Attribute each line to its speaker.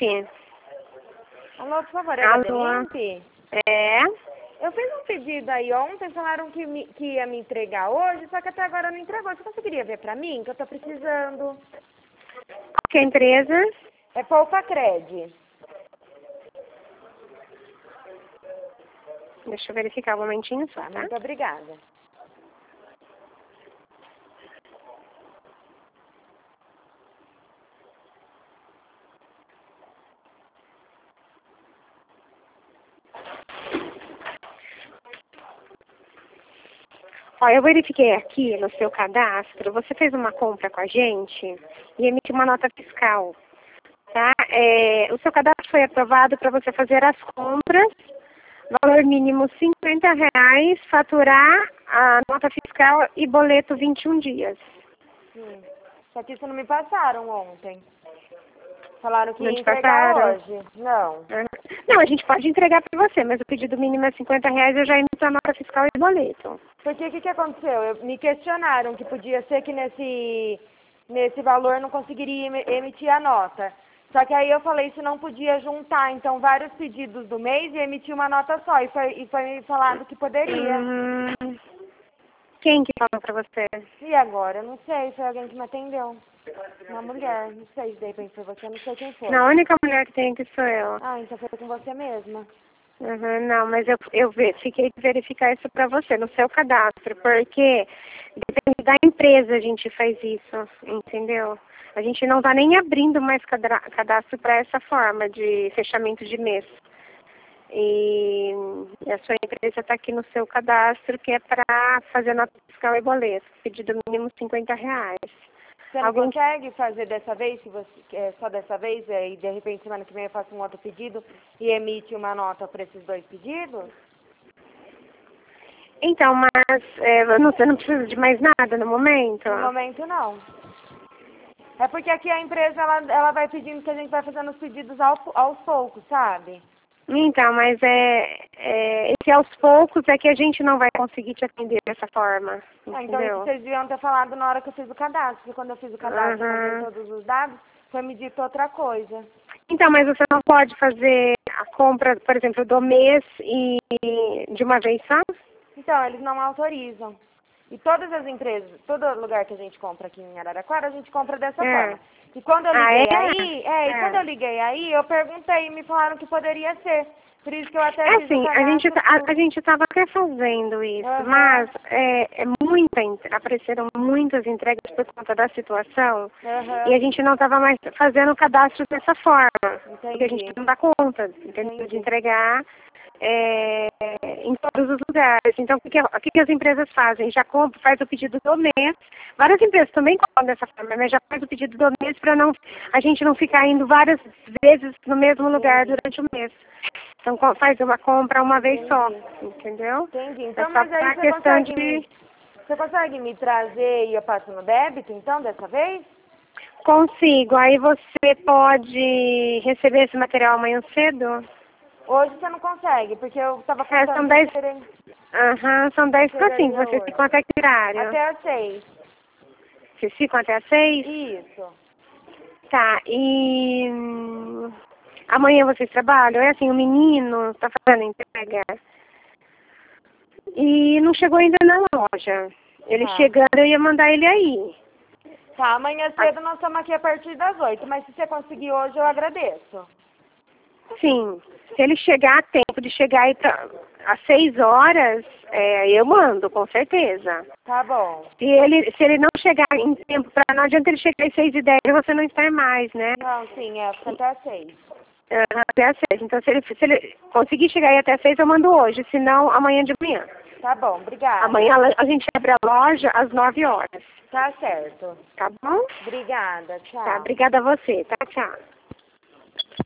Speaker 1: Limpe?
Speaker 2: Alô, por favor, é
Speaker 1: Alô?
Speaker 2: da Limpe?
Speaker 1: É?
Speaker 2: Eu fiz um pedido aí ontem, falaram que ia me entregar hoje, só que até agora não entregou. Você conseguiria ver pra mim, que eu tô precisando?
Speaker 1: Qual que é a empresa?
Speaker 2: É Poupa Cred.
Speaker 1: Deixa eu verificar um momentinho só, tá?
Speaker 2: Muito obrigada.
Speaker 1: Ó, eu verifiquei aqui no seu cadastro, você fez uma compra com a gente e emitiu uma nota fiscal, tá? O seu cadastro foi aprovado para você fazer as compras, valor mínimo R$ 50, faturar a nota fiscal e boleto 21 dias.
Speaker 2: Só que isso não me passaram ontem. Falaram que
Speaker 1: Não
Speaker 2: ia
Speaker 1: te
Speaker 2: entregar
Speaker 1: passaram?
Speaker 2: hoje. Não.
Speaker 1: Uhum. Não, a gente pode entregar para você, mas o pedido mínimo é R$ 50, eu já emito a nota fiscal e boleto.
Speaker 2: Porque o que aconteceu? Me questionaram que podia ser que nesse valor não conseguiria emitir a nota. Só que aí eu falei se não podia juntar, então, vários pedidos do mês e emitir uma nota só. E foi me falado que poderia.
Speaker 1: Quem que falou para você?
Speaker 2: E agora? Eu não sei, foi alguém que me atendeu. Uma mulher, não sei se de repente foi você, não sei quem foi.
Speaker 1: Não, a única mulher que tem aqui sou eu.
Speaker 2: Ah, então foi com você mesma.
Speaker 1: Uhum, não, mas fiquei de verificar isso para você, no seu cadastro, porque depende da empresa a gente faz isso, entendeu? A gente não está nem abrindo mais cadastro para essa forma de fechamento de mês. E a sua empresa está aqui no seu cadastro, que é para fazer nota fiscal e boleto, pedido mínimo R$ 50.
Speaker 2: Você não consegue fazer dessa vez, se você, só dessa vez, e de repente semana que vem eu faço um outro pedido e emite uma nota para esses dois pedidos?
Speaker 1: Então, mas você não precisa de mais nada no momento?
Speaker 2: No momento não. É porque aqui a empresa ela vai pedindo que a gente vai fazendo os pedidos aos poucos, sabe?
Speaker 1: Então, mas esse aos poucos é que a gente não vai conseguir te atender dessa forma,
Speaker 2: Ah, então isso
Speaker 1: entendeu?
Speaker 2: vocês deviam ter falado na hora que eu fiz o cadastro, porque quando eu fiz o cadastro, eu mandei todos os dados, foi me dito outra coisa.
Speaker 1: Então, mas você não pode fazer a compra, por exemplo, do mês e de uma vez só?
Speaker 2: Então, eles não autorizam. E todas as empresas, todo lugar que a gente compra aqui em Araraquara, a gente compra dessa forma. E quando eu liguei e quando eu liguei aí, eu perguntei e me falaram que poderia ser. Por isso que eu até fiz o
Speaker 1: Assim,
Speaker 2: cadastro.
Speaker 1: a gente estava até fazendo isso, mas apareceram muitas entregas por conta da situação e a gente não estava mais fazendo o cadastro dessa forma, porque a gente não dá conta, entendeu? De entregar em todos os lugares. Então, o que as empresas fazem? Já faz o pedido do mês. Várias empresas também compram dessa forma, mas já faz o pedido do mês para a gente não ficar indo várias vezes no mesmo lugar durante o mês. Então, faz uma compra uma vez só, entendeu?
Speaker 2: Entendi. Então,
Speaker 1: só
Speaker 2: mas aí
Speaker 1: a questão de...
Speaker 2: Você consegue me trazer e eu passo no débito, então, dessa vez?
Speaker 1: Consigo. Aí você pode receber esse material amanhã cedo?
Speaker 2: Hoje você não consegue, porque eu estava contando...
Speaker 1: São 10... são 10 para 5. Você ficam até que horário?
Speaker 2: Até às 6.
Speaker 1: Vocês ficam até às 6?
Speaker 2: Isso.
Speaker 1: Tá, e... amanhã vocês trabalham? É assim, o menino está fazendo entrega e não chegou ainda na loja. Ele chegando, eu ia mandar ele aí.
Speaker 2: Tá, amanhã cedo nós estamos aqui a partir das 8, mas se você conseguir hoje, eu agradeço.
Speaker 1: Sim, se ele chegar a tempo de chegar aí às 6 horas, eu mando, com certeza.
Speaker 2: Tá bom.
Speaker 1: Se ele não chegar em tempo, não adianta ele chegar às 6h10 e você não estar mais, né?
Speaker 2: Não, sim, fica até às 6.
Speaker 1: Até às 6. Então, se ele conseguir chegar aí até às 6, eu mando hoje, senão amanhã de manhã.
Speaker 2: Tá bom, obrigada.
Speaker 1: Amanhã a gente abre a loja às 9 horas.
Speaker 2: Tá certo.
Speaker 1: Tá bom?
Speaker 2: Obrigada, tchau.
Speaker 1: Tá, obrigada a você. Tá, tchau.